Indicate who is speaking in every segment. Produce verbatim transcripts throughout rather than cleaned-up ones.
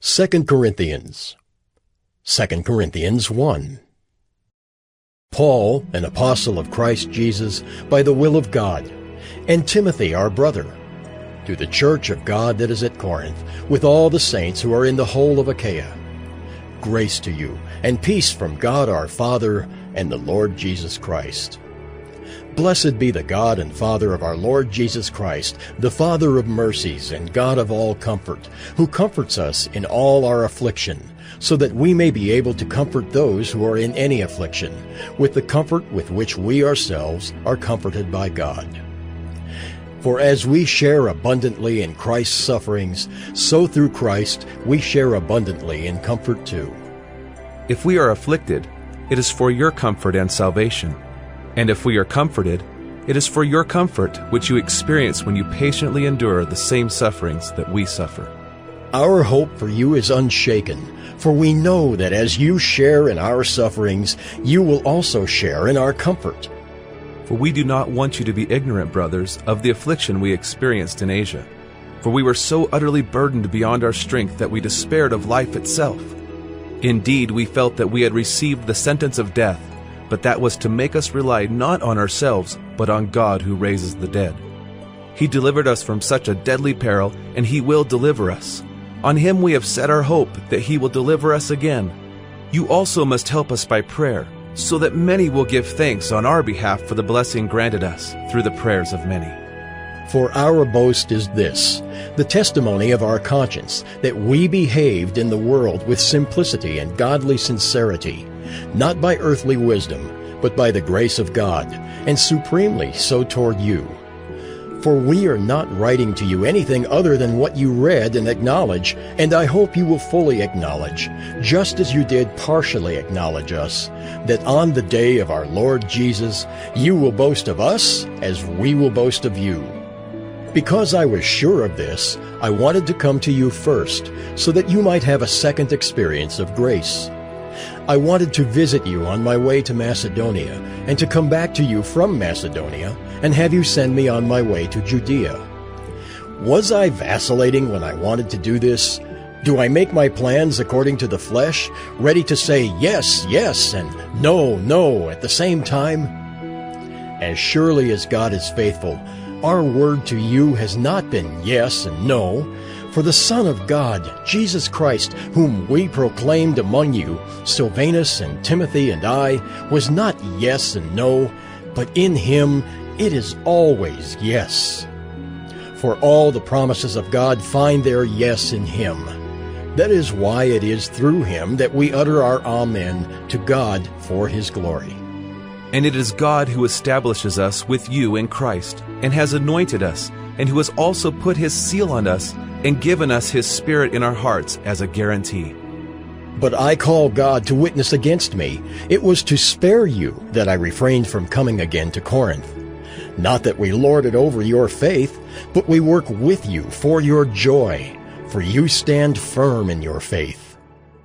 Speaker 1: Second Corinthians. Second Corinthians one. Paul, an apostle of Christ Jesus, by the will of God, and Timothy our brother, to the church of God that is at Corinth, with all the saints who are in the whole of Achaia. Grace to you, and peace from God our Father and the Lord Jesus Christ. Blessed be the God and Father of our Lord Jesus Christ, the Father of mercies and God of all comfort, who comforts us in all our affliction, so that we may be able to comfort those who are in any affliction, with the comfort with which we ourselves are comforted by God. For as we share abundantly in Christ's sufferings, so through Christ we share abundantly in comfort too.
Speaker 2: If we are afflicted, it is for your comfort and salvation. And if we are comforted, it is for your comfort which you experience when you patiently endure the same sufferings that we suffer.
Speaker 1: Our hope for you is unshaken, for we know that as you share in our sufferings, you will also share in our comfort.
Speaker 2: For we do not want you to be ignorant, brothers, of the affliction we experienced in Asia. For we were so utterly burdened beyond our strength that we despaired of life itself. Indeed, we felt that we had received the sentence of death, but that was to make us rely not on ourselves, but on God who raises the dead. He delivered us from such a deadly peril, and He will deliver us. On Him we have set our hope that He will deliver us again. You also must help us by prayer, so that many will give thanks on our behalf for the blessing granted us through the prayers of many.
Speaker 1: For our boast is this, the testimony of our conscience, that we behaved in the world with simplicity and godly sincerity, not by earthly wisdom, but by the grace of God, and supremely so toward you. For we are not writing to you anything other than what you read and acknowledge, and I hope you will fully acknowledge, just as you did partially acknowledge us, that on the day of our Lord Jesus you will boast of us as we will boast of you. Because I was sure of this, I wanted to come to you first, so that you might have a second experience of grace. I wanted to visit you on my way to Macedonia, and to come back to you from Macedonia, and have you send me on my way to Judea. Was I vacillating when I wanted to do this? Do I make my plans according to the flesh, ready to say yes, yes, and no, no at the same time? As surely as God is faithful, our word to you has not been yes and no, for the Son of God, Jesus Christ, whom we proclaimed among you, Silvanus and Timothy and I, was not yes and no, but in Him it is always yes. For all the promises of God find their yes in Him. That is why it is through Him that we utter our Amen to God for His glory.
Speaker 2: And it is God who establishes us with you in Christ, and has anointed us, and who has also put His seal on us, and given us His Spirit in our hearts as a guarantee.
Speaker 1: But I call God to witness against me. It was to spare you that I refrained from coming again to Corinth. Not that we lord it over your faith, but we work with you for your joy, for you stand firm in your faith.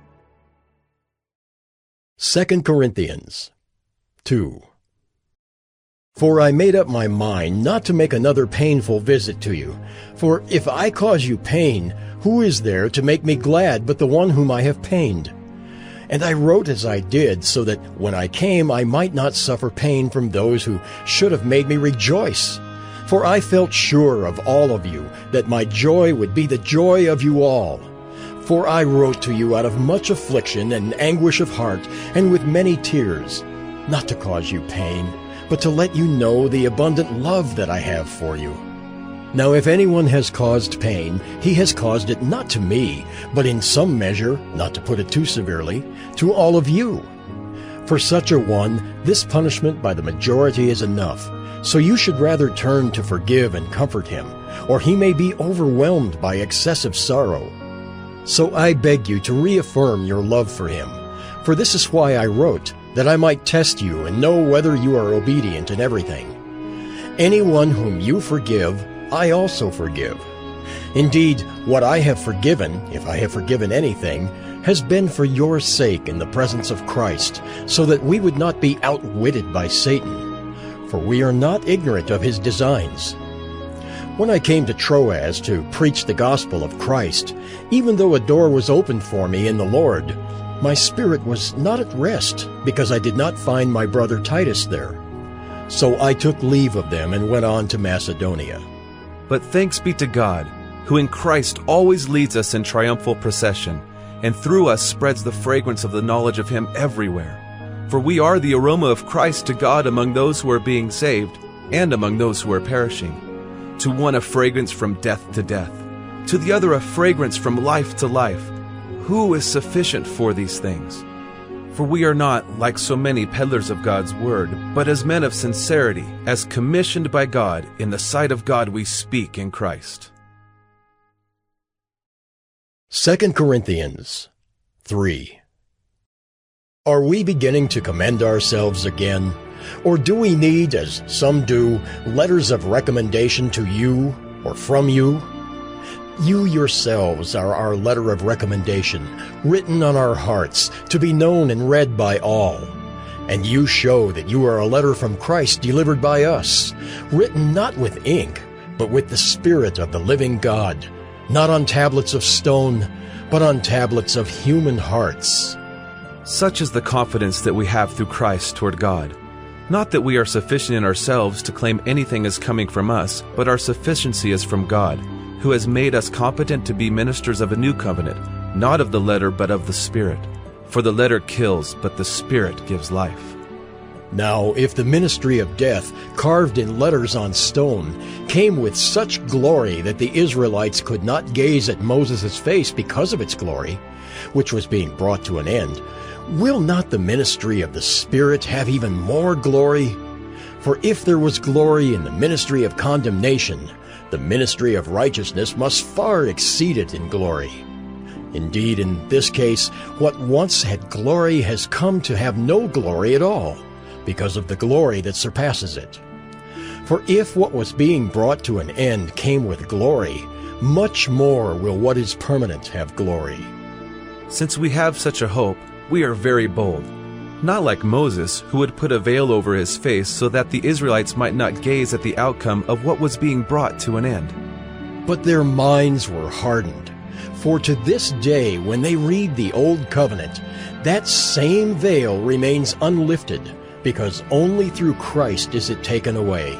Speaker 1: Second Corinthians two. For I made up my mind not to make another painful visit to you. For if I cause you pain, who is there to make me glad but the one whom I have pained? And I wrote as I did, so that when I came I might not suffer pain from those who should have made me rejoice. For I felt sure of all of you, that my joy would be the joy of you all. For I wrote to you out of much affliction and anguish of heart, and with many tears, not to cause you pain, but to let you know the abundant love that I have for you. Now if anyone has caused pain, he has caused it not to me, but in some measure, not to put it too severely, to all of you. For such a one, this punishment by the majority is enough, so you should rather turn to forgive and comfort him, or he may be overwhelmed by excessive sorrow. So I beg you to reaffirm your love for him, for this is why I wrote, that I might test you and know whether you are obedient in everything. Anyone whom you forgive, I also forgive. Indeed, what I have forgiven, if I have forgiven anything, has been for your sake in the presence of Christ, so that we would not be outwitted by Satan. For we are not ignorant of his designs. When I came to Troas to preach the gospel of Christ, even though a door was opened for me in the Lord, my spirit was not at rest, because I did not find my brother Titus there. So I took leave of them and went on to Macedonia.
Speaker 2: But thanks be to God, who in Christ always leads us in triumphal procession, and through us spreads the fragrance of the knowledge of Him everywhere. For we are the aroma of Christ to God among those who are being saved, and among those who are perishing. To one a fragrance from death to death, to the other a fragrance from life to life. Who is sufficient for these things? For we are not like so many peddlers of God's word, but as men of sincerity, as commissioned by God, in the sight of God we speak in Christ.
Speaker 1: Second Corinthians three. Are we beginning to commend ourselves again? Or do we need, as some do, letters of recommendation to you or from you? You yourselves are our letter of recommendation, written on our hearts, to be known and read by all. And you show that you are a letter from Christ delivered by us, written not with ink, but with the Spirit of the living God, not on tablets of stone, but on tablets of human hearts.
Speaker 2: Such is the confidence that we have through Christ toward God. Not that we are sufficient in ourselves to claim anything as coming from us, but our sufficiency is from God, who has made us competent to be ministers of a new covenant, not of the letter but of the Spirit. For the letter kills, but the Spirit gives life.
Speaker 1: Now, if the ministry of death, carved in letters on stone, came with such glory that the Israelites could not gaze at Moses' face because of its glory, which was being brought to an end, will not the ministry of the Spirit have even more glory? For if there was glory in the ministry of condemnation, the ministry of righteousness must far exceed it in glory. Indeed, in this case, what once had glory has come to have no glory at all, because of the glory that surpasses it. For if what was being brought to an end came with glory, much more will what is permanent have glory.
Speaker 2: Since we have such a hope, we are very bold. Not like Moses, who would put a veil over his face so that the Israelites might not gaze at the outcome of what was being brought to an end.
Speaker 1: But their minds were hardened. For to this day, when they read the Old Covenant, that same veil remains unlifted, because only through Christ is it taken away.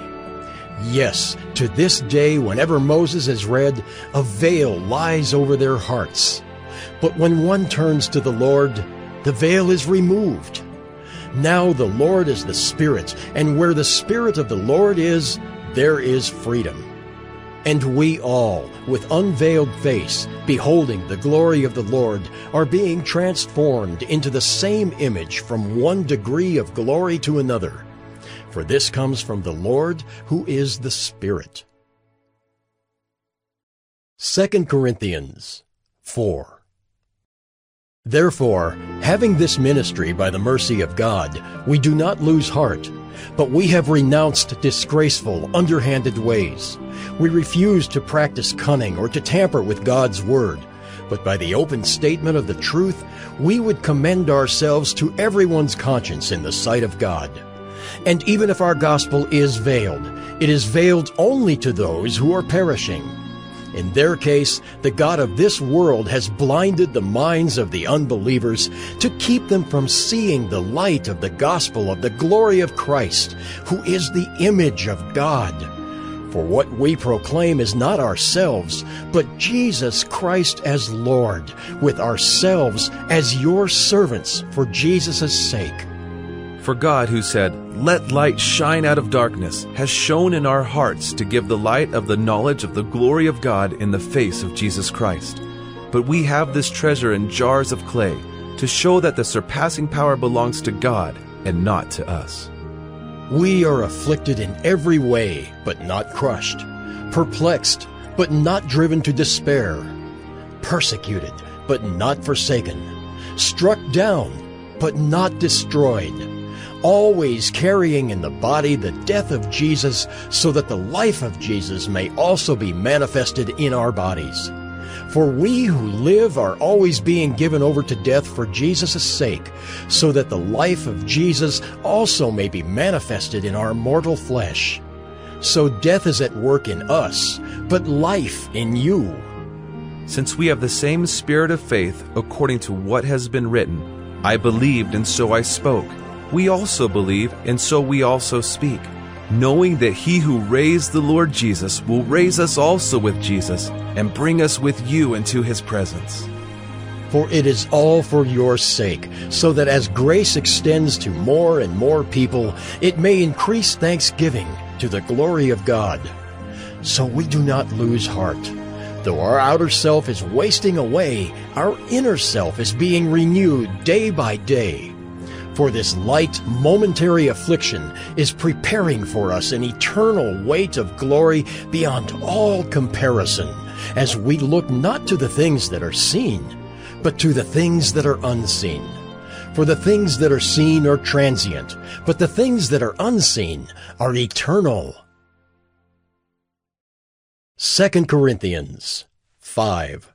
Speaker 1: Yes, to this day, whenever Moses is read, a veil lies over their hearts. But when one turns to the Lord, the veil is removed. Now the Lord is the Spirit, and where the Spirit of the Lord is, there is freedom. And we all, with unveiled face, beholding the glory of the Lord, are being transformed into the same image from one degree of glory to another. For this comes from the Lord, who is the Spirit. Second Corinthians four. Therefore, having this ministry by the mercy of God, we do not lose heart, but we have renounced disgraceful, underhanded ways. We refuse to practice cunning or to tamper with God's word, but by the open statement of the truth, we would commend ourselves to everyone's conscience in the sight of God. And even if our gospel is veiled, it is veiled only to those who are perishing. In their case, the God of this world has blinded the minds of the unbelievers to keep them from seeing the light of the gospel of the glory of Christ, who is the image of God. For what we proclaim is not ourselves, but Jesus Christ as Lord, with ourselves as your servants for Jesus' sake.
Speaker 2: For God, who said, "Let light shine out of darkness," has shone in our hearts to give the light of the knowledge of the glory of God in the face of Jesus Christ. But we have this treasure in jars of clay, to show that the surpassing power belongs to God and not to us.
Speaker 1: We are afflicted in every way, but not crushed, perplexed, but not driven to despair, persecuted, but not forsaken, struck down, but not destroyed, always carrying in the body the death of Jesus, so that the life of Jesus may also be manifested in our bodies. For we who live are always being given over to death for Jesus' sake, so that the life of Jesus also may be manifested in our mortal flesh. So death is at work in us, but life in you.
Speaker 2: Since we have the same spirit of faith, according to what has been written, I believed and so I spoke. We also believe and so we also speak, knowing that he who raised the Lord Jesus will raise us also with Jesus and bring us with you into his presence.
Speaker 1: For it is all for your sake, so that as grace extends to more and more people, it may increase thanksgiving to the glory of God. So we do not lose heart. Though our outer self is wasting away, our inner self is being renewed day by day. For this light, momentary affliction is preparing for us an eternal weight of glory beyond all comparison, as we look not to the things that are seen, but to the things that are unseen. For the things that are seen are transient, but the things that are unseen are eternal. Second Corinthians five.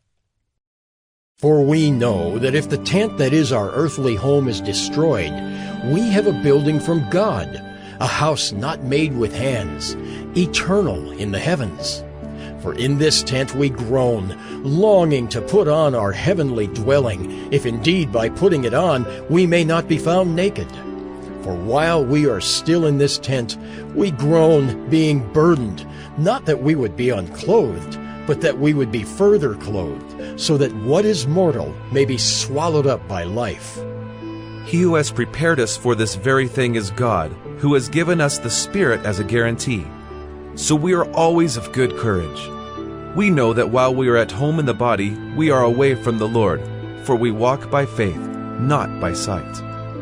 Speaker 1: For we know that if the tent that is our earthly home is destroyed, we have a building from God, a house not made with hands, eternal in the heavens. For in this tent we groan, longing to put on our heavenly dwelling, if indeed by putting it on we may not be found naked. For while we are still in this tent, we groan, being burdened, not that we would be unclothed, but that we would be further clothed, so that what is mortal may be swallowed up by life.
Speaker 2: He who has prepared us for this very thing is God, who has given us the Spirit as a guarantee. So we are always of good courage. We know that while we are at home in the body, we are away from the Lord, for we walk by faith, not by sight.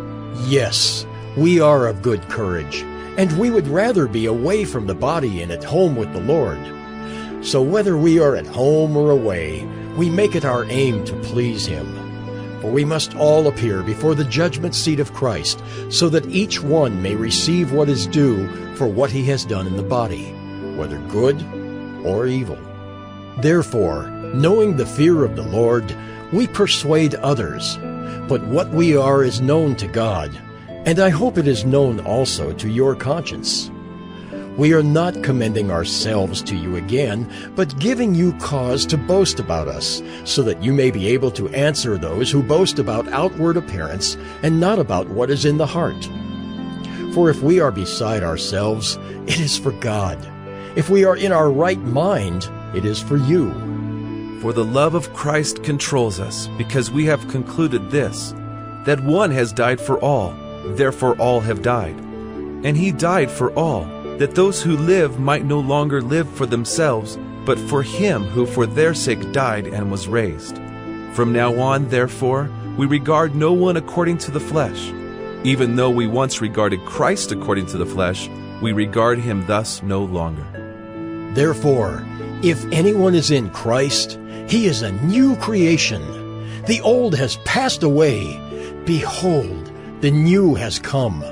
Speaker 1: Yes, we are of good courage, and we would rather be away from the body and at home with the Lord. So whether we are at home or away, we make it our aim to please him. For we must all appear before the judgment seat of Christ, so that each one may receive what is due for what he has done in the body, whether good or evil. Therefore, knowing the fear of the Lord, we persuade others. But what we are is known to God, and I hope it is known also to your conscience. We are not commending ourselves to you again, but giving you cause to boast about us, so that you may be able to answer those who boast about outward appearance and not about what is in the heart. For if we are beside ourselves, it is for God. If we are in our right mind, it is for you.
Speaker 2: For the love of Christ controls us, because we have concluded this, that one has died for all, therefore all have died. And he died for all, that those who live might no longer live for themselves, but for him who for their sake died and was raised. From now on, therefore, we regard no one according to the flesh. Even though we once regarded Christ according to the flesh, we regard him thus no longer.
Speaker 1: Therefore, if anyone is in Christ, he is a new creation. The old has passed away. Behold, the new has come.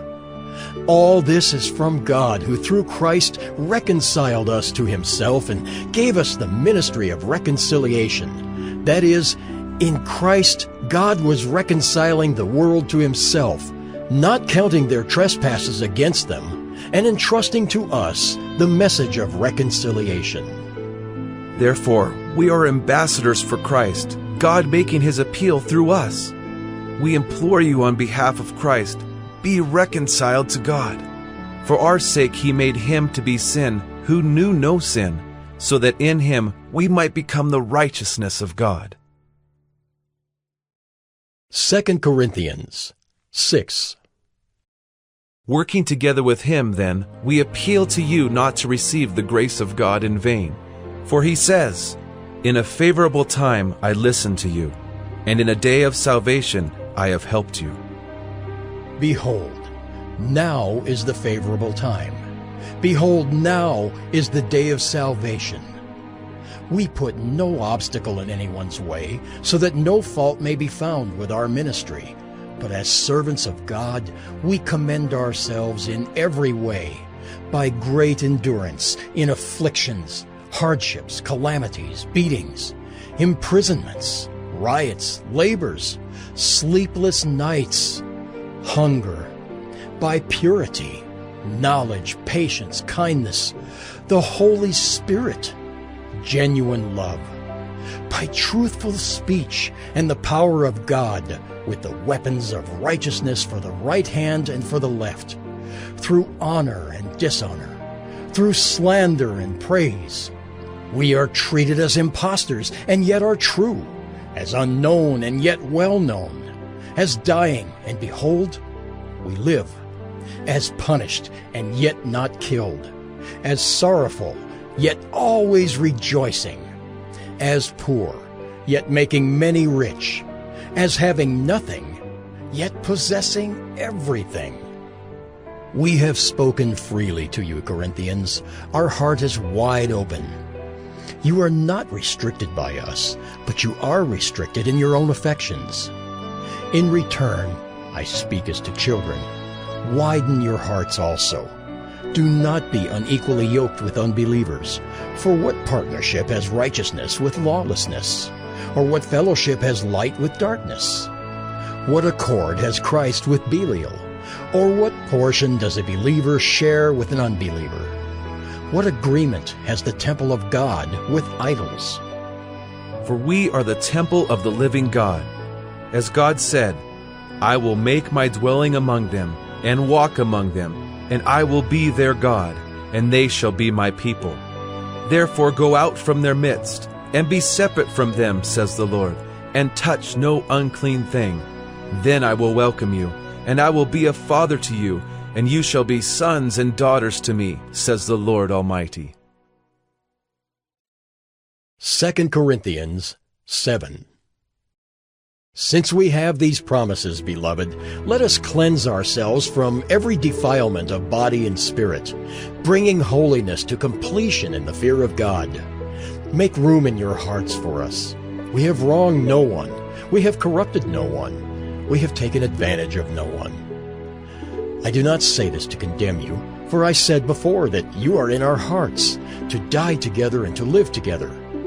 Speaker 1: All this is from God, who through Christ reconciled us to himself and gave us the ministry of reconciliation. That is, in Christ God was reconciling the world to himself, not counting their trespasses against them, and entrusting to us the message of reconciliation.
Speaker 2: Therefore, we are ambassadors for Christ, God making his appeal through us. We implore you on behalf of Christ, be reconciled to God. For our sake he made him to be sin who knew no sin, so that in him we might become the righteousness of God.
Speaker 1: Second Corinthians six.
Speaker 2: Working together with him, then, we appeal to you not to receive the grace of God in vain. For he says, "In a favorable time I listened to you, and in a day of salvation I have helped you."
Speaker 1: Behold, now is the favorable time. Behold, now is the day of salvation. We put no obstacle in anyone's way, so that no fault may be found with our ministry. But as servants of God, we commend ourselves in every way, by great endurance, in afflictions, hardships, calamities, beatings, imprisonments, riots, labors, sleepless nights, hunger, by purity, knowledge, patience, kindness, the Holy Spirit, genuine love, by truthful speech and the power of God, with the weapons of righteousness for the right hand and for the left, through honor and dishonor, through slander and praise. We are treated as impostors and yet are true, as unknown and yet well known, as dying and behold, we live, as punished and yet not killed, as sorrowful yet always rejoicing, as poor yet making many rich, as having nothing yet possessing everything. We have spoken freely to you, Corinthians. Our heart is wide open. You are not restricted by us, but you are restricted in your own affections. In return, I speak as to children. Widen your hearts also. Do not be unequally yoked with unbelievers. For what partnership has righteousness with lawlessness? Or what fellowship has light with darkness? What accord has Christ with Belial? Or what portion does a believer share with an unbeliever? What agreement has the temple of God with idols?
Speaker 2: For we are the temple of the living God. As God said, I will make my dwelling among them, and walk among them, and I will be their God, and they shall be my people. Therefore go out from their midst, and be separate from them, says the Lord, and touch no unclean thing. Then I will welcome you, and I will be a father to you, and you shall be sons and daughters to me, says the Lord Almighty.
Speaker 1: Second Corinthians seven. Since we have these promises, beloved, let us cleanse ourselves from every defilement of body and spirit, bringing holiness to completion in the fear of God. Make room in your hearts for us. We have wronged no one. We have corrupted no one. We have taken advantage of no one. I do not say this to condemn you, for I said before that you are in our hearts, to die together and to live together.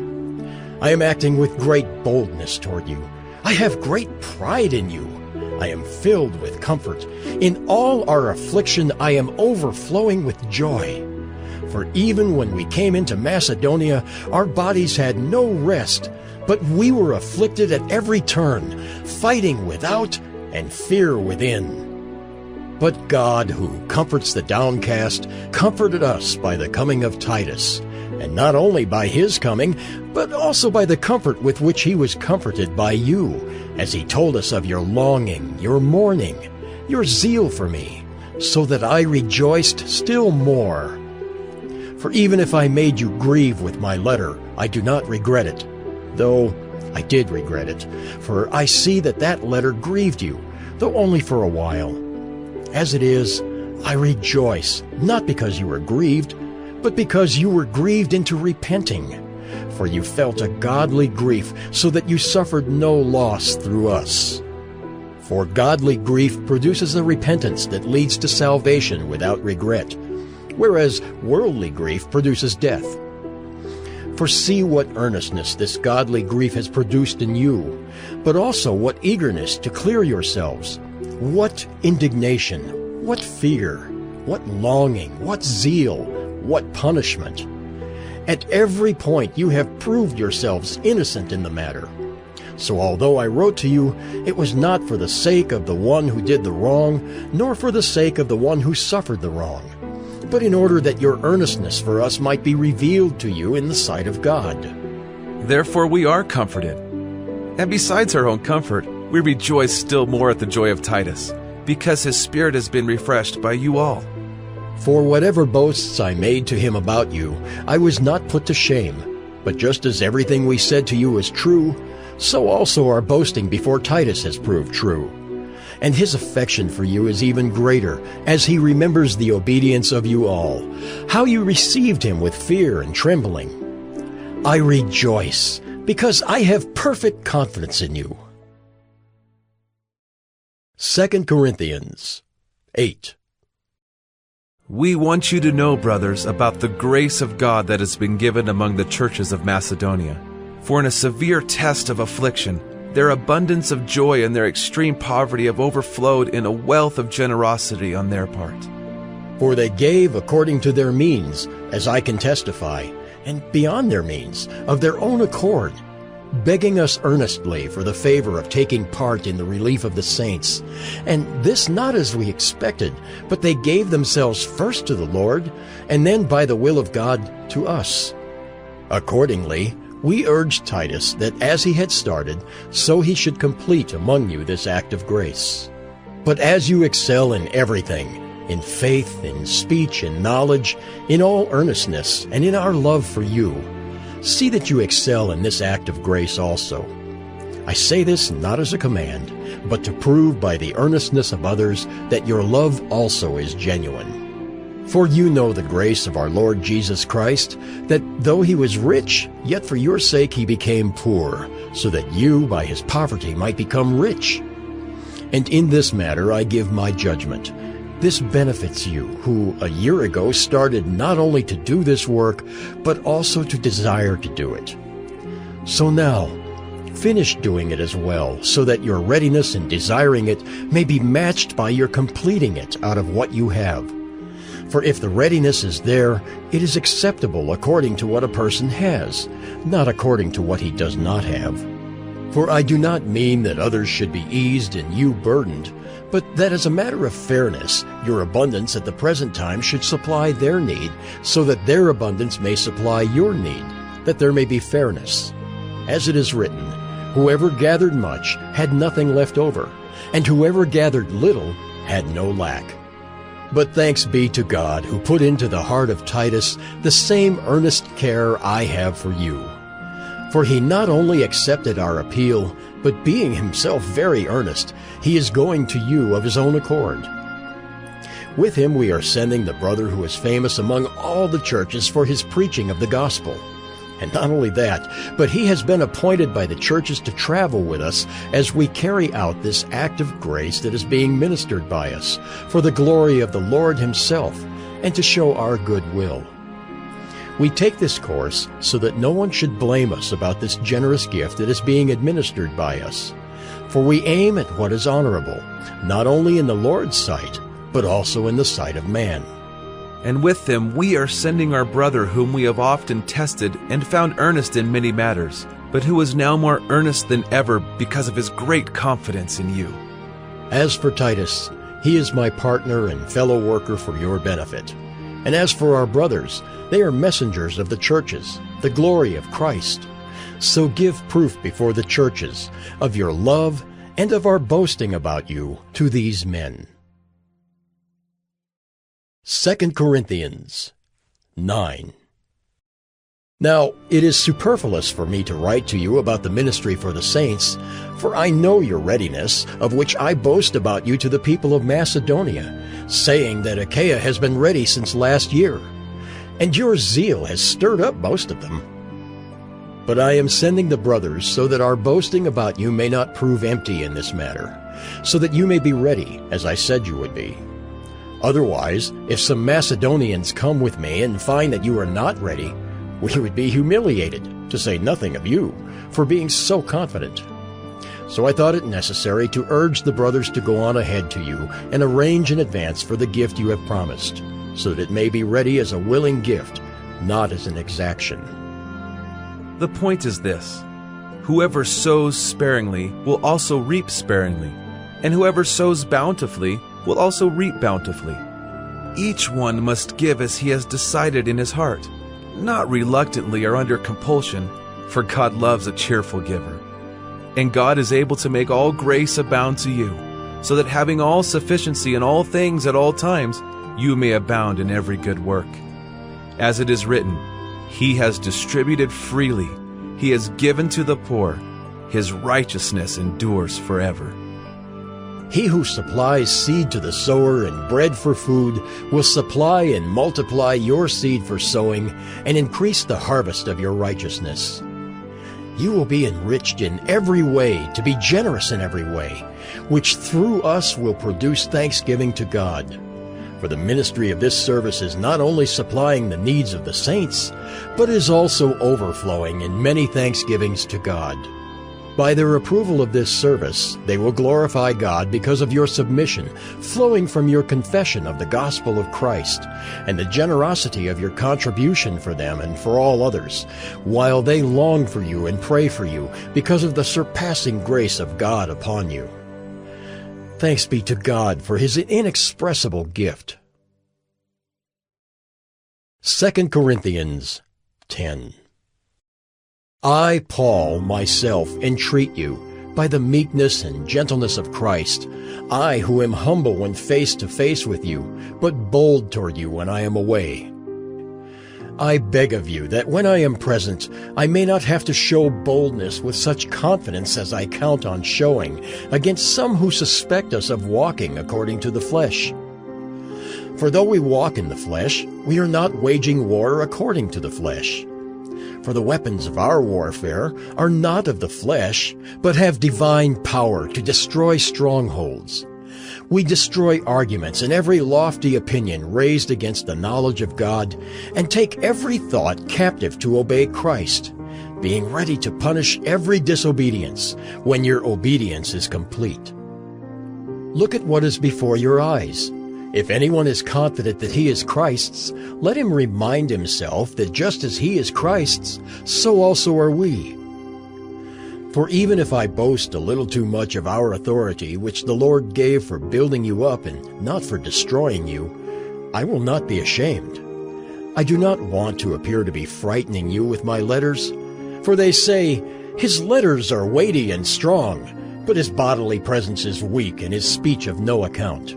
Speaker 1: I am acting with great boldness toward you. I have great pride in you. I am filled with comfort. In all our affliction I am overflowing with joy. For even when we came into Macedonia, our bodies had no rest, but we were afflicted at every turn, fighting without and fear within. But God, who comforts the downcast, comforted us by the coming of Titus, and not only by his coming, but also by the comfort with which he was comforted by you, as he told us of your longing, your mourning, your zeal for me, so that I rejoiced still more. For even if I made you grieve with my letter, I do not regret it, though I did regret it, for I see that that letter grieved you, though only for a while. As it is, I rejoice, not because you were grieved, but because you were grieved into repenting. For you felt a godly grief, so that you suffered no loss through us. For godly grief produces a repentance that leads to salvation without regret, whereas worldly grief produces death. For see what earnestness this godly grief has produced in you, but also what eagerness to clear yourselves, what indignation, what fear, what longing, what zeal, what punishment. At every point you have proved yourselves innocent in the matter. So although I wrote to you, it was not for the sake of the one who did the wrong, nor for the sake of the one who suffered the wrong, but in order that your earnestness for us might be revealed to you in the sight of God.
Speaker 2: Therefore we are comforted. And besides our own comfort, we rejoice still more at the joy of Titus, because his spirit has been refreshed by you all.
Speaker 1: For whatever boasts I made to him about you, I was not put to shame. But just as everything we said to you is true, so also our boasting before Titus has proved true. And his affection for you is even greater, as he remembers the obedience of you all, how you received him with fear and trembling. I rejoice, because I have perfect confidence in you. Second Corinthians eight.
Speaker 2: We want you to know, brothers, about the grace of God that has been given among the churches of Macedonia. For in a severe test of affliction, their abundance of joy and their extreme poverty have overflowed in a wealth of generosity on their part.
Speaker 1: For they gave according to their means, as I can testify, and beyond their means, of their own accord, begging us earnestly for the favor of taking part in the relief of the saints. And this not as we expected, but they gave themselves first to the Lord, and then by the will of God to us. Accordingly, we urged Titus that as he had started, so he should complete among you this act of grace. But as you excel in everything, in faith, in speech, in knowledge, in all earnestness, and in our love for you, see that you excel in this act of grace also. I say this not as a command, but to prove by the earnestness of others that your love also is genuine. For you know the grace of our Lord Jesus Christ, that though he was rich, yet for your sake he became poor, so that you by his poverty might become rich. And in this matter I give my judgment. This benefits you, who a year ago started not only to do this work, but also to desire to do it. So now, finish doing it as well, so that your readiness in desiring it may be matched by your completing it out of what you have. For if the readiness is there, it is acceptable according to what a person has, not according to what he does not have. For I do not mean that others should be eased and you burdened, but that as a matter of fairness, your abundance at the present time should supply their need, so that their abundance may supply your need, that there may be fairness. As it is written, whoever gathered much had nothing left over, and whoever gathered little had no lack. But thanks be to God, who put into the heart of Titus the same earnest care I have for you. For he not only accepted our appeal, but being himself very earnest, he is going to you of his own accord. With him we are sending the brother who is famous among all the churches for his preaching of the gospel. And not only that, but he has been appointed by the churches to travel with us as we carry out this act of grace that is being ministered by us, for the glory of the Lord himself, and to show our goodwill. We take this course so that no one should blame us about this generous gift that is being administered by us. For we aim at what is honorable, not only in the Lord's sight, but also in the sight of man.
Speaker 2: And with them we are sending our brother, whom we have often tested and found earnest in many matters, but who is now more earnest than ever because of his great confidence in you.
Speaker 1: As for Titus, he is my partner and fellow worker for your benefit. And as for our brothers, they are messengers of the churches, the glory of Christ. So give proof before the churches of your love and of our boasting about you to these men. Second Corinthians nine. Now it is superfluous for me to write to you about the ministry for the saints, for I know your readiness, of which I boast about you to the people of Macedonia, saying that Achaia has been ready since last year, and your zeal has stirred up most of them. But I am sending the brothers so that our boasting about you may not prove empty in this matter, so that you may be ready, as I said you would be. Otherwise, if some Macedonians come with me and find that you are not ready, we would be humiliated, to say nothing of you, for being so confident. So I thought it necessary to urge the brothers to go on ahead to you and arrange in advance for the gift you have promised, so that it may be ready as a willing gift, not as an exaction.
Speaker 2: The point is this: whoever sows sparingly will also reap sparingly, and whoever sows bountifully will also reap bountifully. Each one must give as he has decided in his heart, not reluctantly or under compulsion, for God loves a cheerful giver. And God is able to make all grace abound to you, so that having all sufficiency in all things at all times, you may abound in every good work. As it is written, He has distributed freely, He has given to the poor, His righteousness endures forever.
Speaker 1: He who supplies seed to the sower and bread for food will supply and multiply your seed for sowing and increase the harvest of your righteousness. You will be enriched in every way, to be generous in every way, which through us will produce thanksgiving to God. For the ministry of this service is not only supplying the needs of the saints, but is also overflowing in many thanksgivings to God. By their approval of this service, they will glorify God because of your submission, flowing from your confession of the gospel of Christ, and the generosity of your contribution for them and for all others, while they long for you and pray for you because of the surpassing grace of God upon you. Thanks be to God for His inexpressible gift. Second Corinthians ten. I, Paul, myself, entreat you, by the meekness and gentleness of Christ, I who am humble when face to face with you, but bold toward you when I am away. I beg of you that when I am present, I may not have to show boldness with such confidence as I count on showing against some who suspect us of walking according to the flesh. For though we walk in the flesh, we are not waging war according to the flesh. For the weapons of our warfare are not of the flesh, but have divine power to destroy strongholds. We destroy arguments and every lofty opinion raised against the knowledge of God, and take every thought captive to obey Christ, being ready to punish every disobedience when your obedience is complete. Look at what is before your eyes. If anyone is confident that he is Christ's, let him remind himself that just as he is Christ's, so also are we. For even if I boast a little too much of our authority, which the Lord gave for building you up and not for destroying you, I will not be ashamed. I do not want to appear to be frightening you with my letters, for they say, "His letters are weighty and strong, but his bodily presence is weak and his speech of no account."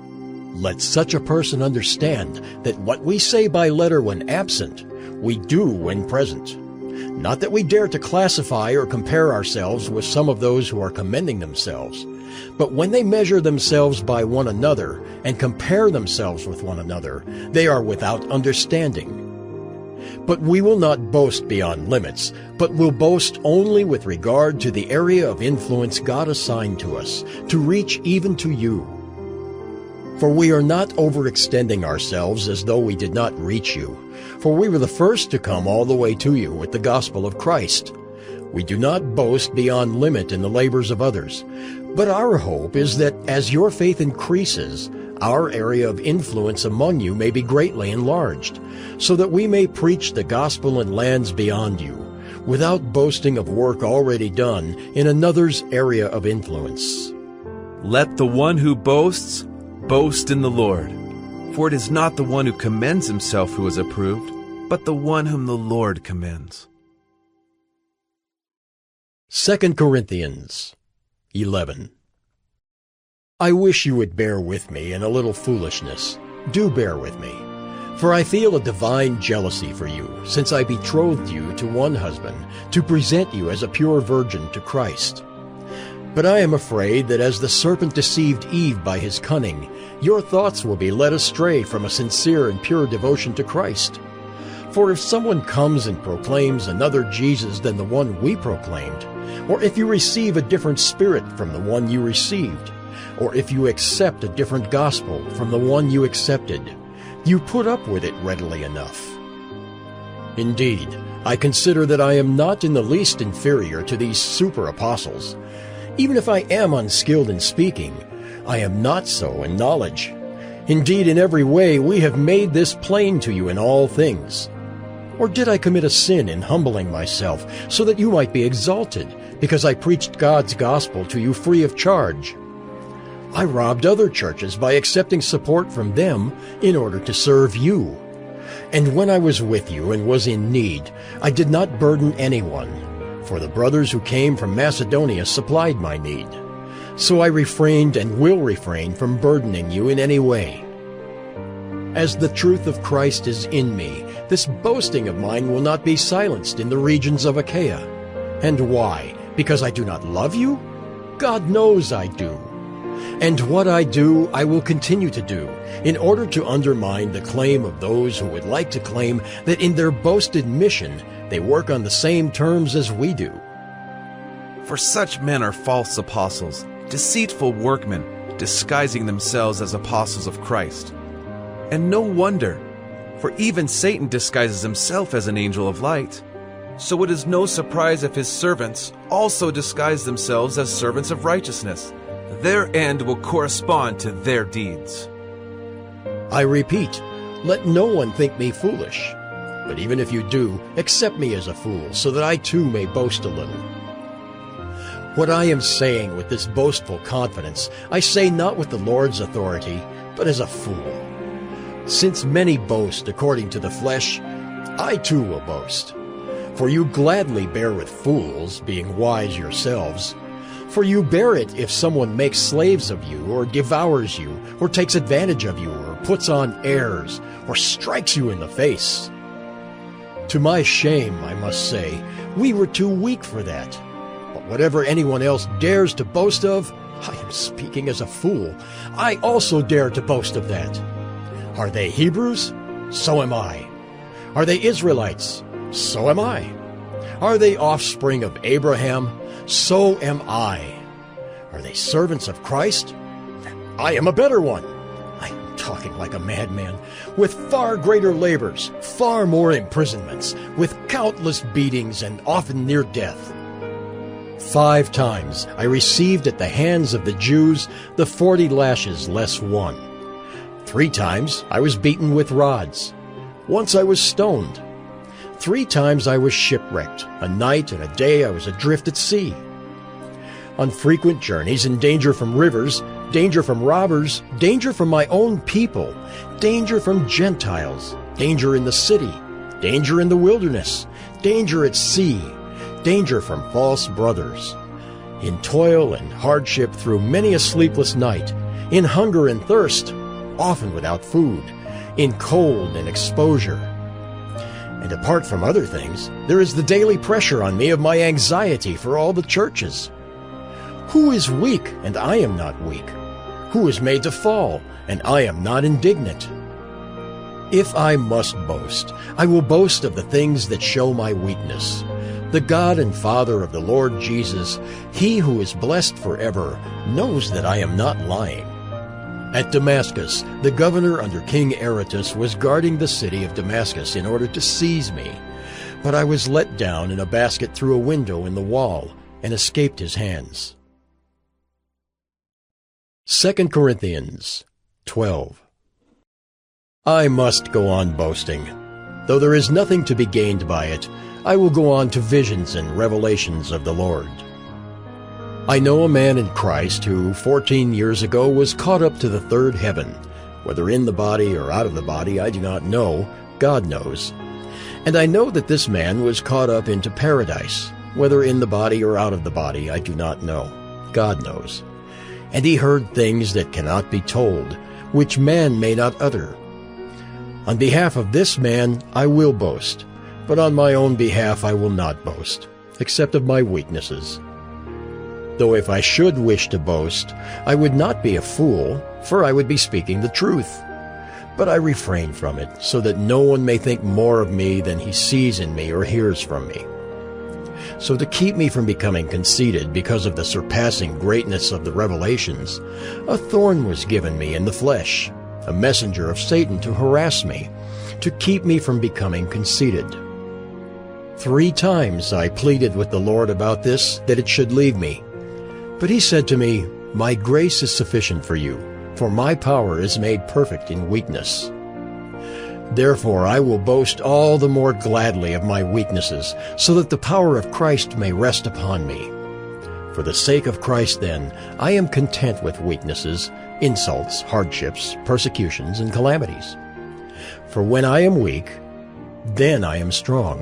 Speaker 1: Let such a person understand that what we say by letter when absent, we do when present. Not that we dare to classify or compare ourselves with some of those who are commending themselves, but when they measure themselves by one another and compare themselves with one another, they are without understanding. But we will not boast beyond limits, but will boast only with regard to the area of influence God assigned to us, to reach even to you. For we are not overextending ourselves as though we did not reach you, for we were the first to come all the way to you with the gospel of Christ. We do not boast beyond limit in the labors of others, but our hope is that as your faith increases, our area of influence among you may be greatly enlarged, so that we may preach the gospel in lands beyond you, without boasting of work already done in another's area of influence.
Speaker 2: Let the one who boasts boast in the Lord. For it is not the one who commends himself who is approved, but the one whom the Lord commends.
Speaker 1: Second Corinthians eleven. I wish you would bear with me in a little foolishness. Do bear with me. For I feel a divine jealousy for you, since I betrothed you to one husband, to present you as a pure virgin to Christ. But I am afraid that as the serpent deceived Eve by his cunning, your thoughts will be led astray from a sincere and pure devotion to Christ. For if someone comes and proclaims another Jesus than the one we proclaimed, or if you receive a different spirit from the one you received, or if you accept a different gospel from the one you accepted, you put up with it readily enough. Indeed, I consider that I am not in the least inferior to these super-apostles. Even if I am unskilled in speaking, I am not so in knowledge. Indeed, in every way we have made this plain to you in all things. Or did I commit a sin in humbling myself, so that you might be exalted, because I preached God's gospel to you free of charge? I robbed other churches by accepting support from them in order to serve you. And when I was with you and was in need, I did not burden anyone, for the brothers who came from Macedonia supplied my need. So I refrained and will refrain from burdening you in any way. As the truth of Christ is in me, this boasting of mine will not be silenced in the regions of Achaia. And why? Because I do not love you? God knows I do. And what I do, I will continue to do, in order to undermine the claim of those who would like to claim that in their boasted mission they work on the same terms as we do.
Speaker 2: For such men are false apostles, deceitful workmen, disguising themselves as apostles of Christ. And no wonder, for even Satan disguises himself as an angel of light. So it is no surprise if his servants also disguise themselves as servants of righteousness. Their end will correspond to their deeds.
Speaker 1: I repeat, let no one think me foolish. But even if you do, accept me as a fool, so that I too may boast a little. What I am saying with this boastful confidence, I say not with the Lord's authority, but as a fool. Since many boast according to the flesh, I too will boast. For you gladly bear with fools, being wise yourselves. For you bear it if someone makes slaves of you, or devours you, or takes advantage of you, or puts on airs, or strikes you in the face. To my shame, I must say, we were too weak for that. But whatever anyone else dares to boast of, I am speaking as a fool. I also dare to boast of that. Are they Hebrews? So am I. Are they Israelites? So am I. Are they offspring of Abraham? So am I. Are they servants of Christ? I am a better one. I am talking like a madman, with far greater labors, far more imprisonments, with countless beatings, and often near death. Five times I received at the hands of the Jews the forty lashes less one. Three times I was beaten with rods. Once I was stoned. Three times I was shipwrecked. A night and a day I was adrift at sea. On frequent journeys in danger from rivers, danger from robbers, danger from my own people, danger from Gentiles, danger in the city, danger in the wilderness, danger at sea, danger from false brothers. In toil and hardship through many a sleepless night, in hunger and thirst, often without food, in cold and exposure. And apart from other things, there is the daily pressure on me of my anxiety for all the churches. Who is weak, and I am not weak? Who is made to fall, and I am not indignant? If I must boast, I will boast of the things that show my weakness. The God and Father of the Lord Jesus, He who is blessed forever, knows that I am not lying. At Damascus, the governor under King Aretas was guarding the city of Damascus in order to seize me. But I was let down in a basket through a window in the wall and escaped his hands. Second Corinthians twelve. I must go on boasting. Though there is nothing to be gained by it, I will go on to visions and revelations of the Lord. I know a man in Christ who, fourteen years ago, was caught up to the third heaven. Whether in the body or out of the body, I do not know. God knows. And I know that this man was caught up into paradise. Whether in the body or out of the body, I do not know. God knows. And he heard things that cannot be told, which man may not utter. On behalf of this man I will boast, but on my own behalf I will not boast, except of my weaknesses. Though if I should wish to boast, I would not be a fool, for I would be speaking the truth. But I refrain from it, so that no one may think more of me than he sees in me or hears from me. So to keep me from becoming conceited because of the surpassing greatness of the revelations, a thorn was given me in the flesh, a messenger of Satan to harass me, to keep me from becoming conceited. Three times I pleaded with the Lord about this, that it should leave me. But he said to me, My grace is sufficient for you, for my power is made perfect in weakness. Therefore I will boast all the more gladly of my weaknesses, so that the power of Christ may rest upon me. For the sake of Christ, then, I am content with weaknesses, insults, hardships, persecutions, and calamities. For when I am weak, then I am strong.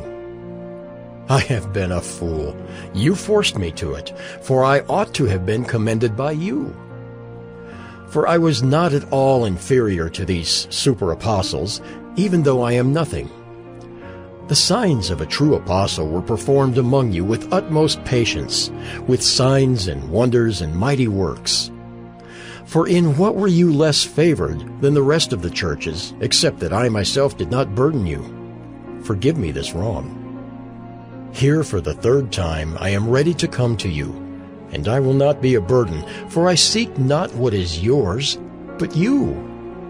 Speaker 1: I have been a fool. You forced me to it, for I ought to have been commended by you. For I was not at all inferior to these super-apostles, even though I am nothing. The signs of a true apostle were performed among you with utmost patience, with signs and wonders and mighty works. For in what were you less favored than the rest of the churches, except that I myself did not burden you? Forgive me this wrong. Here for the third time I am ready to come to you, and I will not be a burden, for I seek not what is yours, but you.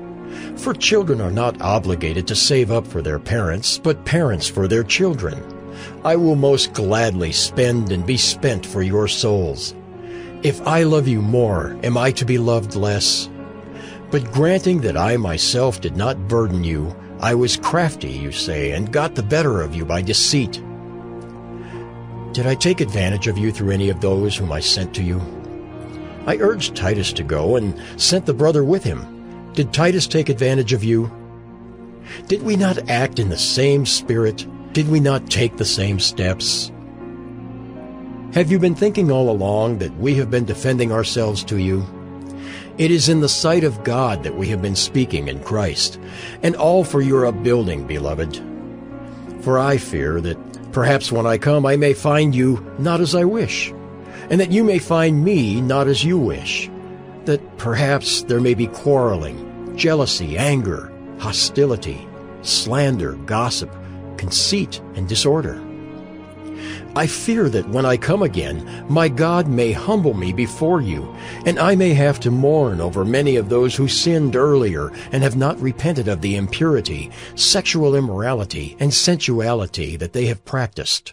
Speaker 1: For children are not obligated to save up for their parents, but parents for their children. I will most gladly spend and be spent for your souls. If I love you more, am I to be loved less? But granting that I myself did not burden you, I was crafty, you say, and got the better of you by deceit. Did I take advantage of you through any of those whom I sent to you? I urged Titus to go and sent the brother with him. Did Titus take advantage of you? Did we not act in the same spirit? Did we not take the same steps? Have you been thinking all along that we have been defending ourselves to you? It is in the sight of God that we have been speaking in Christ, and all for your upbuilding, beloved. For I fear that perhaps when I come I may find you not as I wish, and that you may find me not as you wish, that perhaps there may be quarreling, jealousy, anger, hostility, slander, gossip, conceit, and disorder. I fear that when I come again, my God may humble me before you, and I may have to mourn over many of those who sinned earlier and have not repented of the impurity, sexual immorality, and sensuality that they have practiced.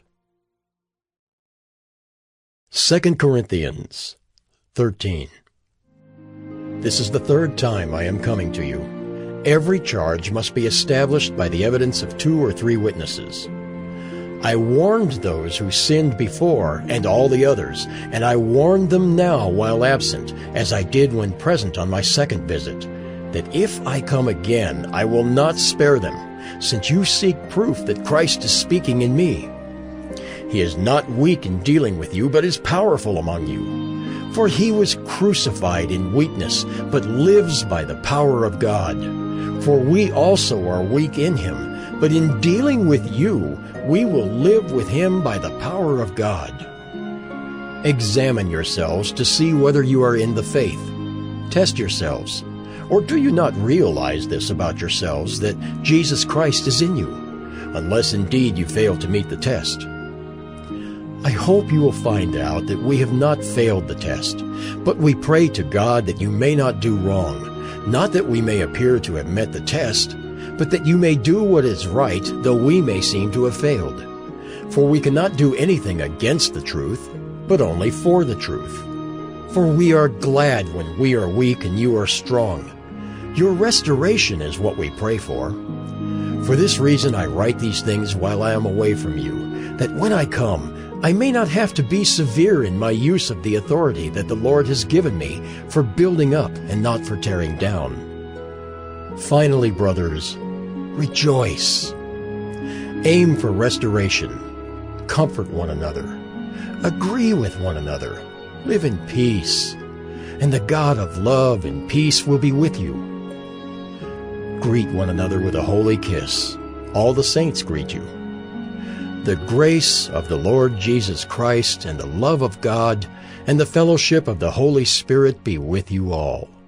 Speaker 1: Second Corinthians thirteen. This is the third time I am coming to you. Every charge must be established by the evidence of two or three witnesses. I warned those who sinned before and all the others, and I warned them now while absent, as I did when present on my second visit, that if I come again I will not spare them, since you seek proof that Christ is speaking in me. He is not weak in dealing with you, but is powerful among you. For he was crucified in weakness, but lives by the power of God. For we also are weak in him, but in dealing with you, we will live with him by the power of God. Examine yourselves to see whether you are in the faith. Test yourselves. Or do you not realize this about yourselves, that Jesus Christ is in you, unless indeed you fail to meet the test? I hope you will find out that we have not failed the test, but we pray to God that you may not do wrong, not that we may appear to have met the test, but that you may do what is right, though we may seem to have failed. For we cannot do anything against the truth, but only for the truth. For we are glad when we are weak and you are strong. Your restoration is what we pray for. For this reason I write these things while I am away from you, that when I come, I may not have to be severe in my use of the authority that the Lord has given me for building up and not for tearing down. Finally, brothers, rejoice. Aim for restoration. Comfort one another. Agree with one another. Live in peace. And the God of love and peace will be with you. Greet one another with a holy kiss. All the saints greet you. The grace of the Lord Jesus Christ and the love of God and the fellowship of the Holy Spirit be with you all.